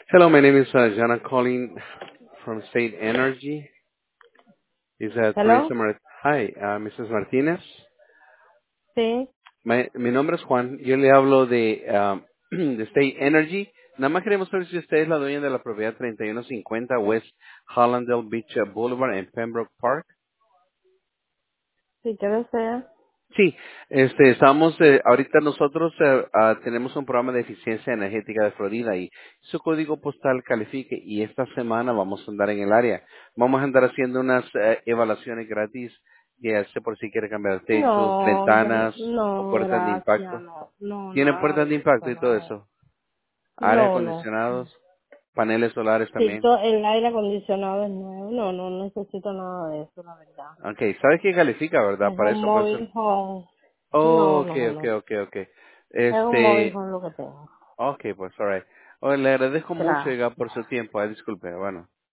Hello, my name is Jana calling from State Energy. Is Hello, Teresa Hi, Mrs. Martínez. sí, Mi nombre es Juan. Yo le hablo de State Energy. Nada más queremos saber si usted es la dueña de la propiedad 3150 West Hollandale Beach Boulevard en Pembroke Park. sí, ¿qué desea? Sí, estamos, ahorita nosotros tenemos un programa de eficiencia energética de Florida y su código postal califique y esta semana vamos a andar en el área. Vamos a andar haciendo unas evaluaciones gratis que hace por si quiere cambiar techos, No, ventanas o no, puertas de gracias, impacto. no, no, ¿Tiene nada puertas de de eso, impacto y todo no, eso? Aire no, no. acondicionados, paneles solares Sí, también. el aire acondicionado es nuevo, no, no necesito nada de eso, la verdad. Okay, ¿sabe qué califica, verdad? Es Para un eso puede ser. móvil home, Oh, no, okay, no, okay, no, okay, okay. es un móvil Este, home lo que tengo. Ok, pues, alright. Oh, le agradezco mucho, Gracias. oiga, por su tiempo. Disculpe, bueno.